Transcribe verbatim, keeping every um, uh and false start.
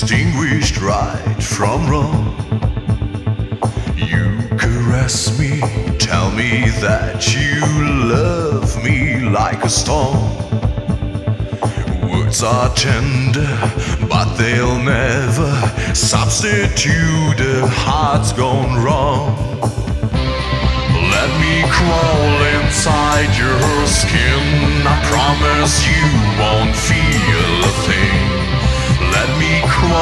Distinguished right from wrong. You caress me, tell me that you love me like a storm. Words are tender, but they'll never substitute a heart's gone wrong. Let me crawl inside your skin, I promise you won't feel a thing. Let me crawl